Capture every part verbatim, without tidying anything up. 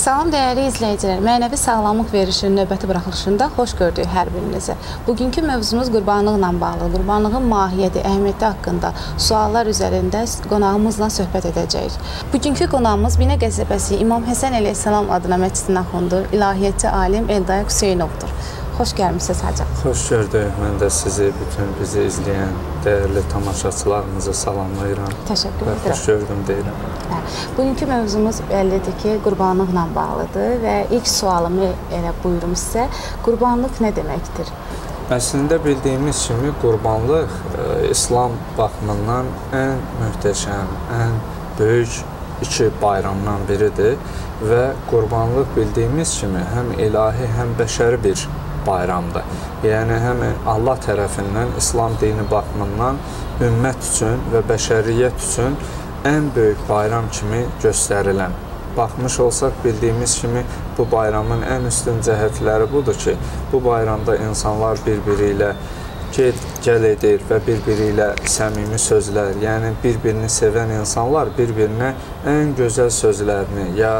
Salam dəyərli izləyicilər, mənəvi sağlamlıq verişinin növbəti buraxılışında xoş gördük hər birinizi. Bugünkü mövzumuz qurbanlıqla bağlı, qurbanlığın mahiyyəti, əhəmiyyəti haqqında suallar üzərində qonağımızla söhbət edəcəyik. Bugünkü qonağımız Binə qəsəbəsi İmam Həsən əleyhissalam adına məscidin axundu, ilahiyyatçı alim Eldayaq Hüseynovdur. Xoş gəlmişsiniz hacı. Xoş gördük. Mən də sizi, bütün bizi izləyən dəyərli tamaşaçılarımıza salamlayıram. Təşəkkür və edirəm. Xoş gördüm deyirəm. Hə, bugünkü mövzumuz bəllidir ki, qurbanlıqla bağlıdır və ilk sualımı elə buyurum sizə. Qurbanlıq nə deməkdir? Əslində bildiyimiz kimi qurbanlıq e, İslam baxımından ən möhtəşəm, ən böyük iki bayramdan biridir və qurbanlıq bildiyimiz kimi həm ilahi, həm bəşəri bir bayramdır. Yəni, həm Allah tərəfindən İslam dini baxımından ümmət üçün və bəşəriyyət üçün ən böyük bayram kimi göstərilən. Baxmış olsaq, bildiyimiz kimi bu bayramın ən üstün cəhətləri budur ki, bu bayramda insanlar bir-biri ilə get, gəl edir və bir-biri ilə səmimi sözlər, yəni bir-birini sevən insanlar bir-birinə ən gözəl sözlərini ya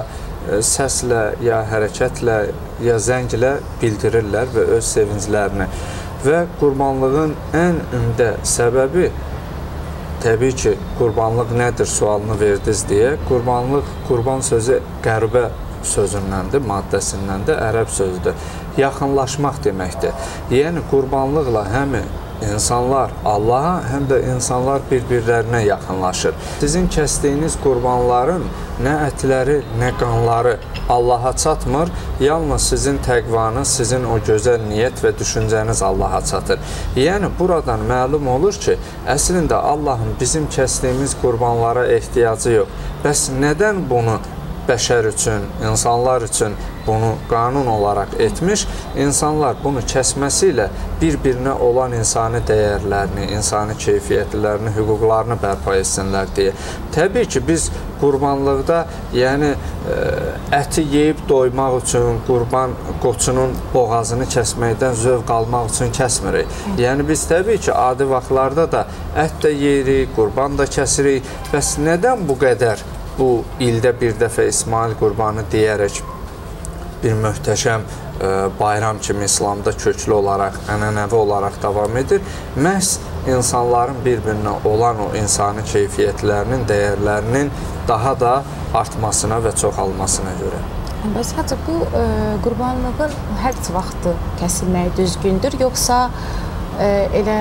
səslə, ya hərəkətlə, ya zənglə bildirirlər və öz sevinclərini. Və qurbanlığın ən ümdə səbəbi, təbii ki, qurbanlıq nədir sualını verdiniz deyə, qurbanlıq, qurban sözü qəribə sözündəndir, maddəsindəndir, ərəb sözüdür. Yaxınlaşmaq deməkdir. Yəni, qurbanlıqla həm insanlar Allaha, həm də insanlar bir-birlərinə yaxınlaşır. Sizin kəsdiyiniz qurbanların nə ətləri, nə qanları Allaha çatmır, yalnız sizin təqvanız, sizin o gözəl niyyət və düşüncəniz Allaha çatır. Yəni, buradan məlum olur ki, əslində Allahın bizim kəsdiyimiz qurbanlara ehtiyacı yox. Bəs nədən bunu bəşər üçün, insanlar üçün bunu qanun olaraq etmiş, insanlar bunu kəsməsi ilə bir-birinə olan insani dəyərlərini, insani keyfiyyətlərini, hüquqlarını bərpa etsinlər deyə. Təbii ki, biz qurbanlıqda, yəni əti yeyib doymaq üçün, qurban qoçunun boğazını kəsməkdən zövq almaq üçün kəsmirik. Yəni, biz təbii ki, adi vaxtlarda da ət də yeyirik, qurban da kəsirik. Bəs nədən bu qədər bu ildə bir dəfə İsmail qurbanı deyərək bir möhtəşəm e, bayram kimi İslamda köklü olaraq, ənənəvi olaraq davam edir? Məhz insanların bir-birinə olan o insani keyfiyyətlərinin, dəyərlərinin daha da artmasına və çoxalmasına görə. Bəs hacı, bu e, qurbanlığın hər vaxtı kəsilməyi düzgündür, yoxsa e, elə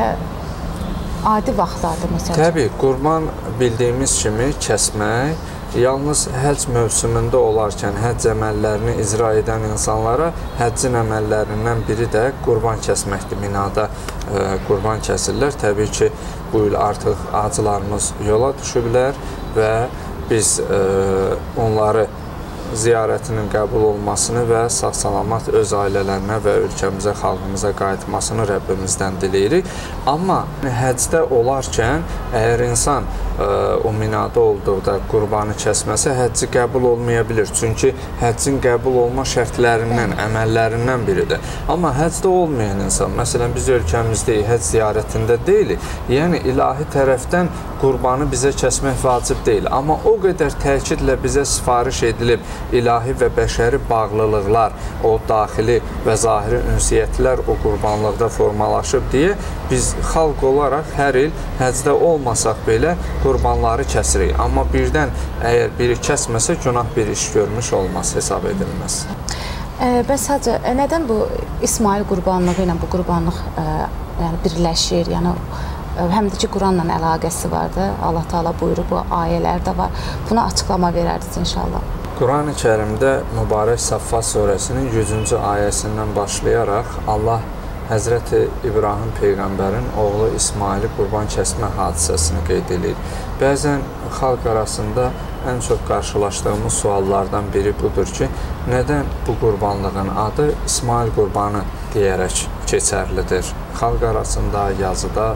adi vaxtlarda məsələn? Təbii, qurban bildiyimiz kimi kəsmək yalnız həcc mövsümündə olarkən həcc əməllərini icra edən insanlara həccin əməllərindən biri də qurban kəsməkdir. Minada e, qurban kəsirlər. Təbii ki, bu il artıq hacılarımız yola düşüblər və biz e, onları ziyarətinin qəbul olmasını və sağ-salamat öz ailələrinə və ölkəmizə, xalqımıza qayıtmasını Rəbbimizdən diləyirik. Amma həcdə olarkən, əgər insan ə, o minada olduqda qurbanı kəsməsə, həcci qəbul olmaya bilir. Çünki həccin qəbul olma şərtlərindən, əməllərindən biridir. Amma həcdə olmayan insan, məsələn, biz ölkəmizdəyik, həcc ziyarətində deyilik, yəni ilahi tərəfdən qurbanı bizə kəsmək vacib deyil. Amma o qədər təkidlə bizə sifariş edilib, ilahi və bəşəri bağlılıqlar, o daxili və zahiri ünsiyyətlər o qurbanlıqda formalaşıb deyə biz xalq olaraq hər il həcdə olmasaq belə qurbanları kəsirik. Amma birdən əgər biri kəsməsə günah bir iş görmüş olmaz, hesab edilməz. E, bəs hacı, e, nədən bu İsmail qurbanlığı ilə bu qurbanlıq e, yəni birləşir? Yəni, həm də ki, Quranla əlaqəsi vardı. Allah Taala buyurur, bu ayələr də var. Buna açıqlama verərdiniz inşallah. Quran-ı Kərimdə mübarək Saffat surəsinin yüzüncü ayəsindən başlayaraq Allah Həzrəti İbrahim Peyğəmbərin oğlu İsmaili qurban kəsmə hadisəsini qeyd edir. Bəzən xalq arasında ən çox qarşılaşdığımız suallardan biri budur ki, nədən bu qurbanlığın adı İsmail qurbanı deyərək keçərlidir? Xalq arasında, yazıda.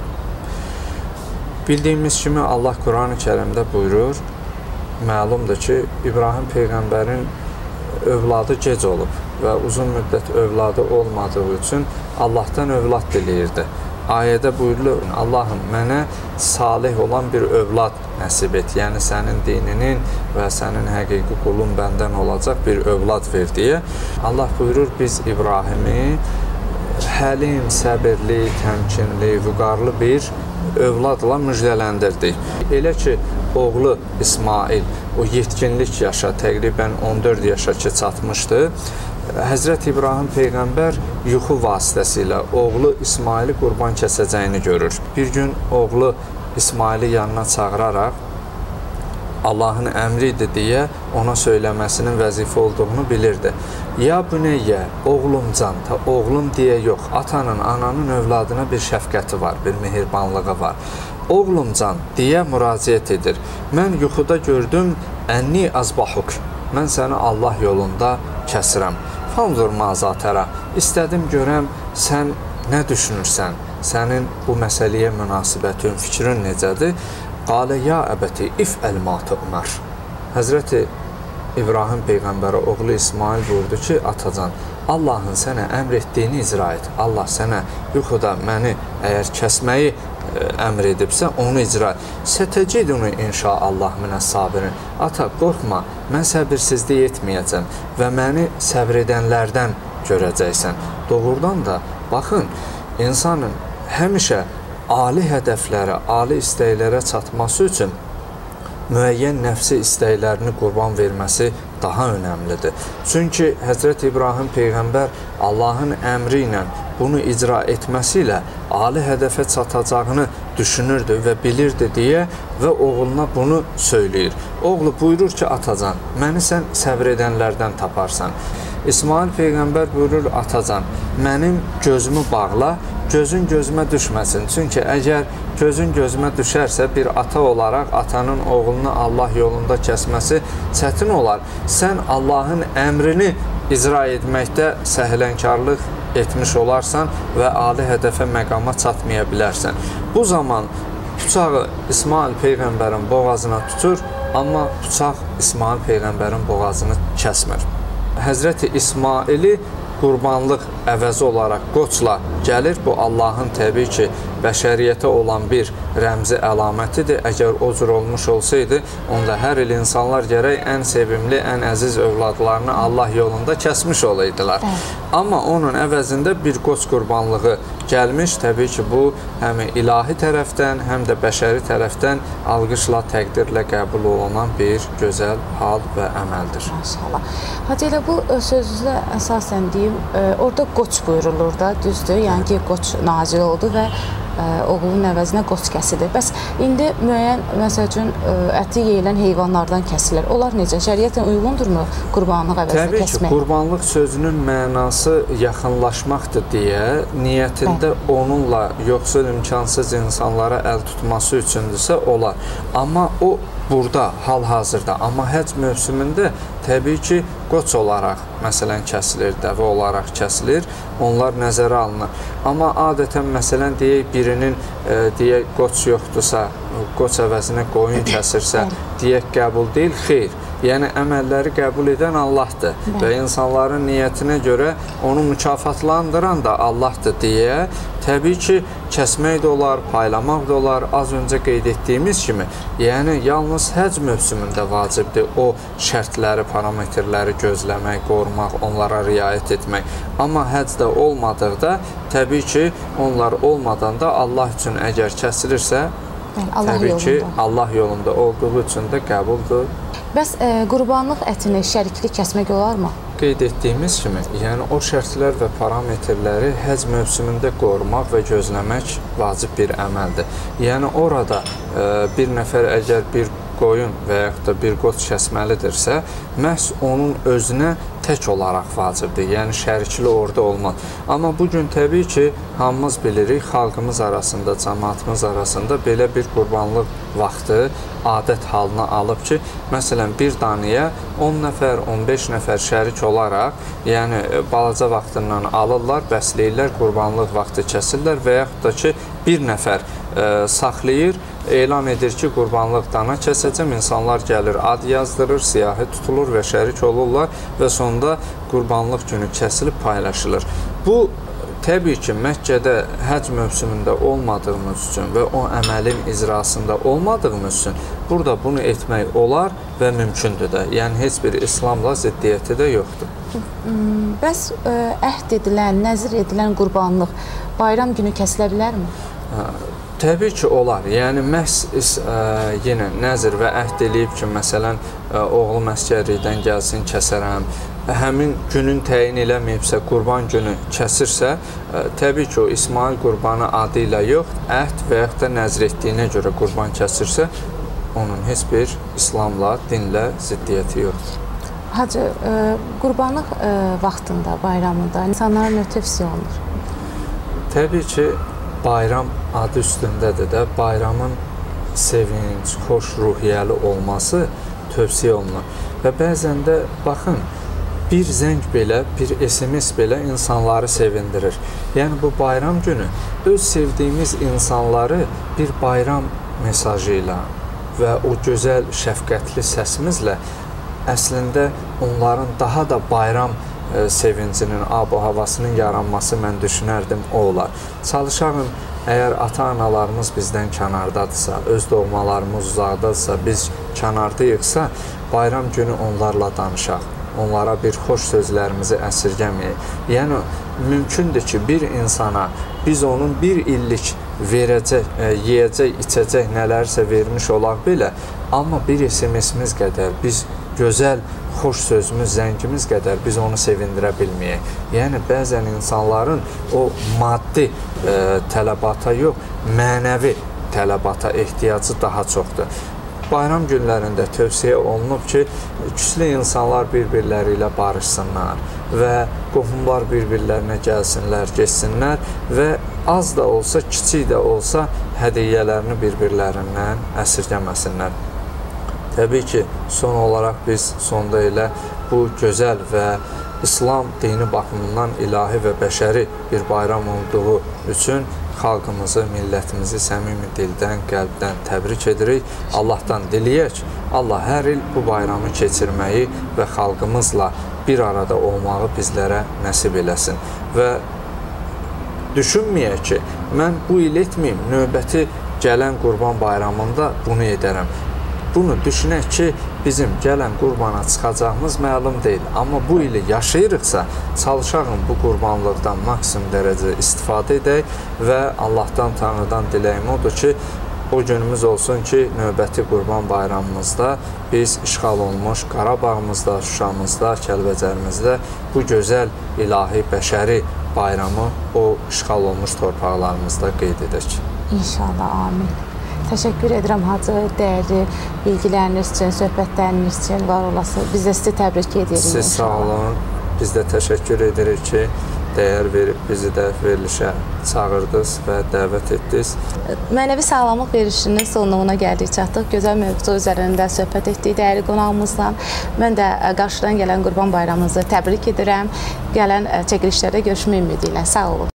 Bildiyimiz kimi Allah Quran-ı Kərimdə buyurur, məlumdur ki, İbrahim Peyğəmbərin övladı gec olub və uzun müddət övladı olmadığı üçün Allahdan övlad diləyirdi. ayədə buyurulur, Allahım, mənə salih olan bir övlad nəsib et. Yəni, sənin dininin və sənin həqiqi qulun bəndən olacaq bir övlad ver deyə. Allah buyurur, biz İbrahimi həlim, səbirli, təmkinli, vüqarlı bir övladla müjdələndirdik. Elə ki, oğlu İsmail o yetkinlik yaşa, təqribən on dörd yaşa ki, çatmışdı. Həzrət İbrahim Peyğəmbər yuxu vasitəsilə oğlu İsmaili qurban kəsəcəyini görür. Bir gün oğlu İsmaili yanına çağıraraq Allahın əmridir deyə ona söyləməsinin vəzifə olduğunu bilirdi. Ya büneyyə, oğlumcan, ta oğlum deyə yox, atanın, ananın övladına bir şəfqəti var, bir mehribanlığı var. Oğlumcan deyə müraciət edir. Mən yuxuda gördüm, ənni azbahuk, mən səni Allah yolunda kəsirəm. Fanzur mazatəra, istədim görəm, sən nə düşünürsən, sənin bu məsələyə münasibətin, fikrin necədir? Qalə ya əbəti, ifəl ma tu'mar. Həzrəti İbrahim Peyğəmbərə oğlu İsmail buyurdu ki, atacan, Allahın sənə əmr etdiyini icra et. Allah sənə yuxuda məni əgər kəsməyi əmr edibsə, onu icra et. Sətəcidunu inşaallah minəs sabirin. Ata, qorxma, mən səbirsizlik etməyəcəm və məni səbr edənlərdən görəcəksən. Doğrudan da, baxın, insanın həmişə ali hədəflərə, ali istəklərə çatması üçün müəyyən nəfsi istəklərini qurban verməsi daha önəmlidir. Çünki Həzrət İbrahim Peyğəmbər Allahın əmri ilə bunu icra etməsi ilə ali hədəfə çatacağını düşünürdü və bilirdi deyə və oğluna bunu söyləyir. Oğlu buyurur ki, atacan, məni sən səbr edənlərdən taparsan. İsmail Peyğəmbər buyurur, atacan, mənim gözümü bağla, gözün gözümə düşməsin. Çünki əgər gözün gözümə düşərsə, bir ata olaraq atanın oğlunu Allah yolunda kəsməsi çətin olar. Sən Allahın əmrini icra etməkdə səhlənkarlıq etmiş olarsan və ali hədəfə məqama çatmaya bilərsən. Bu zaman bıçağı İsmail Peyğəmbərin boğazına tutur, amma bıçaq İsmail Peyğəmbərin boğazını kəsmir. Həzrəti İsmaili qurbanlıq əvəzi olaraq qoçla gəlir. Bu, Allahın təbii ki, bəşəriyyətə olan bir rəmzi əlamətidir. Əgər o cür olmuş olsaydı, onda hər il insanlar gərək ən sevimli, ən əziz övladlarını Allah yolunda kəsmiş olaydılar. Amma onun əvəzində bir qoç qurbanlığı gəlmiş. Təbii ki, bu həm ilahi tərəfdən, həm də bəşəri tərəfdən alqışla, təqdirlə qəbul olunan bir gözəl hal və əməldir. Maşallah. Hacı, elə bu sözünüzlə əsasən deyim, orada qoç buyurulur da, düzdür? Yəni ki, qoç nazil oldu və oğlunun əvəzinə qoç kəsilir. Bəs indi müəyyən, məsəl üçün, əti yeyilən heyvanlardan kəsilir. Onlar necə? Şəriətlə uyğundurmu qurbanlıq əvəzinə kəsmək? Təbii ki, qurbanlıq sözünün mənası yaxınlaşmaqdır deyə, niyyətində Bəli. onunla yoxsul imkansız insanlara əl tutması üçündürsə, olar. Amma o, burada, hal-hazırda, amma həcc mövsümündə təbii ki, qoç olaraq, məsələn, kəsilir, dəvə olaraq kəsilir, onlar nəzərə alınır. Amma adətən, məsələn, deyək, birinin, e, deyək, qoç yoxdursa, qoç əvəzinə qoyun kəsirsə, deyək, qəbul deyil, xeyr. Yəni, əməlləri qəbul edən Allahdır və insanların niyyətinə görə onu mükafatlandıran da Allahdır deyə, təbii ki, kəsmək də olar, paylamaq da olar, az öncə qeyd etdiyimiz kimi, yəni, yalnız həcc mövsümündə vacibdir o şərtləri, parametrləri gözləmək, qorumaq, onlara riayət etmək. Amma həccdə olmadıqda, təbii ki, onlar olmadan da Allah üçün əgər kəsilirsə, Allah təbii yolunda. ki, Allah yolunda olduğu üçün də qəbuldur. Bəs e, qurbanlıq ətini şərikli kəsmək olarmı? Qeyd etdiyimiz kimi, yəni o şərtlər və parametrləri həcc mövsümündə qorumaq və gözləmək vacib bir əməldir. Yəni orada e, bir nəfər əgər bir qoyun və yaxud da bir qoç kəsməlidirsə, məhz onun özünə tək olaraq vacibdir, yəni şərikli orada olmaz. Amma bugün təbii ki, hamımız bilirik, xalqımız arasında, cəmaatımız arasında belə bir qurbanlıq vaxtı adət halına alıb ki, məsələn, bir danıya on nəfər, on beş nəfər şərik olaraq, yəni balaca vaxtından alırlar, bəsləyirlər, qurbanlıq vaxtı kəsirlər və yaxud da ki, bir nəfər e, saxlayır, elan edir ki, qurbanlıq dana kəsəcəm, insanlar gəlir, ad yazdırır, siyahı tutulur və şərik olurlar və sonunda qurbanlıq günü kəsilib paylaşılır. Bu, təbii ki, Məkkədə həcc mövsümündə olmadığımız üçün və o əməlin icrasında olmadığımız üçün burada bunu etmək olar və mümkündür də. Yəni, heç bir İslamla ziddiyyəti də yoxdur. Bəs əhd edilən, nəzir edilən qurbanlıq bayram günü kəsilə bilərmi? Təbii ki, olar. Yəni, məhz yenə nəzir və əhd eləyib ki, məsələn, oğlum əskərlikdən gəlsin, kəsərəm, həmin günün təyin eləməyibsə, qurban günü kəsirsə, təbii ki, o İsmail qurbanı adı ilə yox, əhd və yaxud da nəzr etdiyinə görə qurban kəsirsə, onun heç bir İslamla, dinlə ziddiyyəti yoxdur. Hacı, qurbanlıq vaxtında, bayramında insanlara nə tövsiyə olunur? Təbii ki, bayram adı üstündədir də, bayramın sevinç, xoş ruhiyyəli olması tövsiyə olunur. Və bəzən də, baxın, bir zəng belə, bir S M S belə insanları sevindirir. Yəni, bu bayram günü öz sevdiyimiz insanları bir bayram mesajı ilə və o gözəl, şəfqətli səsimizlə əslində onların daha da bayram e, sevincinin, ab-havasının yaranması mən düşünərdim o olar. Çalışarım, əgər ata-analarımız bizdən kənardadırsa, öz doğmalarımız uzaqdadırsa, biz kənardayıqsa, bayram günü onlarla danışaq. Onlara bir xoş sözlərimizi əsirgəməyək. Yəni, mümkündür ki, bir insana biz onun bir illik verəcək, e, yeyəcək, içəcək nələrsə vermiş olaq belə, amma bir S M S-imiz qədər, biz gözəl, xoş sözümüz, zəngimiz qədər biz onu sevindirə bilməyək. Yəni, bəzən insanların o maddi e, tələbata yox, mənəvi tələbata ehtiyacı daha çoxdur. Bayram günlərində tövsiyə olunub ki, küslü insanlar bir-birləri ilə barışsınlar və qohumlar bir-birlərinə gəlsinlər, geçsinlər və az da olsa, kiçik də olsa hədiyyələrini bir-birlərindən əsirgəməsinlər. Təbii ki, son olaraq biz sonda elə bu gözəl və İslam dini baxımından ilahi və bəşəri bir bayram olduğu üçün xalqımızı, millətimizi səmimi dildən, qəlbdən təbrik edirik. Allahdan diləyək, Allah hər il bu bayramı keçirməyi və xalqımızla bir arada olmağı bizlərə nəsib eləsin. Və düşünməyək ki, mən bu il etməyim, növbəti gələn qurban bayramında bunu edərəm. Bunu düşünək ki, bizim gələn qurbana çıxacağımız məlum deyil. Amma bu ili yaşayırıqsa, çalışaqın bu qurbanlıqdan maksimum dərəcədə istifadə edək və Allahdan, Tanrıdan diləyim odur ki, o günümüz olsun ki, növbəti qurban bayramımızda biz işğal olmuş Qarabağımızda, Şuşamızda, Kəlbəcərimizdə bu gözəl, ilahi, bəşəri bayramı o işğal olmuş torpaqlarımızda qeyd edək. İnşallah, amin. Təşəkkür edirəm, Hacı, dəyərli bilgiləriniz üçün, söhbətləriniz üçün var olası. Biz də sizi təbrik edirik. Siz sağ olun. Biz də təşəkkür edirik ki, dəyər verib bizi də verilişə çağırdınız və dəvət etdiniz. Mənəvi sağlamlıq verilişinin sonluğuna gəldik, çatdıq. Gözəl mövzu üzərində söhbət etdik dəyərli qonağımızla. Mən də qarşıdan gələn Qurban bayramınızı təbrik edirəm. Gələn çəkilişlərdə görüşmək ümidi ilə. Sağ olun.